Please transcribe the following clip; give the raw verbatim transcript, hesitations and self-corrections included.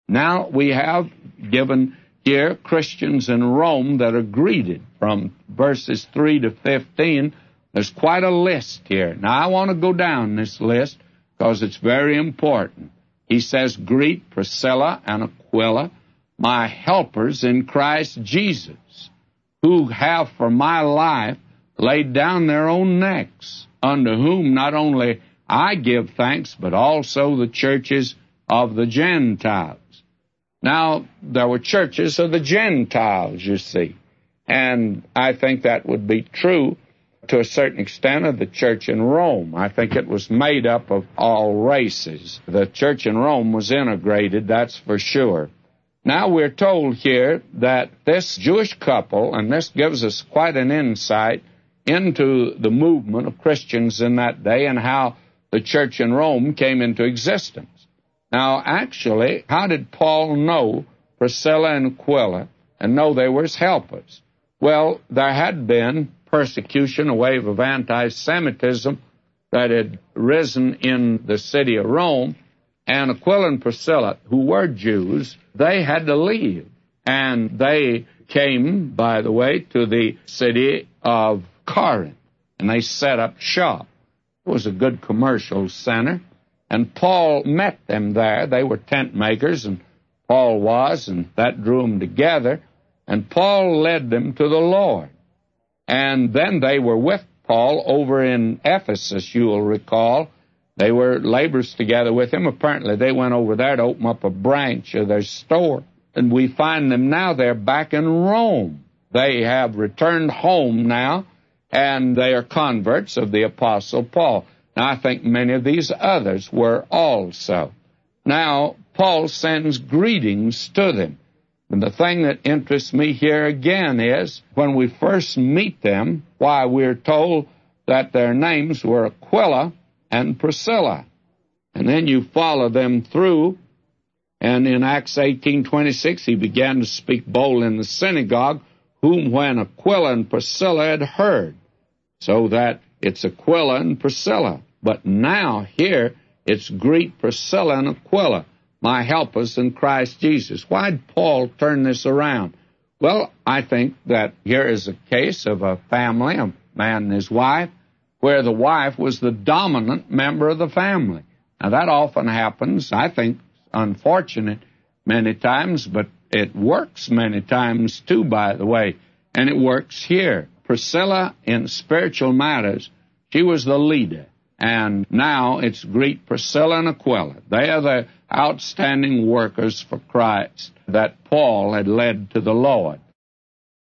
Now we have given here Christians in Rome that are greeted from verses three to fifteen. There's quite a list here. Now I want to go down this list because it's very important. He says, greet Priscilla and Aquila, my helpers in Christ Jesus, who have for my life laid down their own necks, unto whom not only I give thanks, but also the churches of the Gentiles. Now, there were churches of the Gentiles, you see, and I think that would be true to a certain extent of the church in Rome. I think it was made up of all races. The church in Rome was integrated, that's for sure. Now we're told here that this Jewish couple, and this gives us quite an insight into the movement of Christians in that day and how the church in Rome came into existence. Now, actually, how did Paul know Priscilla and Aquila and know they were his helpers? Well, there had been persecution, a wave of anti-Semitism that had risen in the city of Rome, and Aquila and Priscilla, who were Jews, they had to leave. And they came, by the way, to the city of Corinth, and they set up shop. It was a good commercial center, and Paul met them there. They were tent makers, and Paul was, and that drew them together, and Paul led them to the Lord. And then they were with Paul over in Ephesus, you will recall. They were laborers together with him. Apparently, they went over there to open up a branch of their store. And we find them now, they're back in Rome. They have returned home now, and they are converts of the Apostle Paul. Now, I think many of these others were also. Now, Paul sends greetings to them. And the thing that interests me here again is, when we first meet them, why we're told that their names were Aquila and Priscilla. And then you follow them through, and in Acts eighteen twenty-six, he began to speak bold in the synagogue, whom when Aquila and Priscilla had heard. So that it's Aquila and Priscilla. But now here, it's greet Priscilla and Aquila, my helpers in Christ Jesus. Why did Paul turn this around? Well, I think that here is a case of a family, a man and his wife, where the wife was the dominant member of the family. Now, that often happens, I think, unfortunate many times, but it works many times too, by the way, and it works here. Priscilla, in spiritual matters, she was the leader, and now it's greet Priscilla and Aquila. They are the outstanding workers for Christ that Paul had led to the Lord.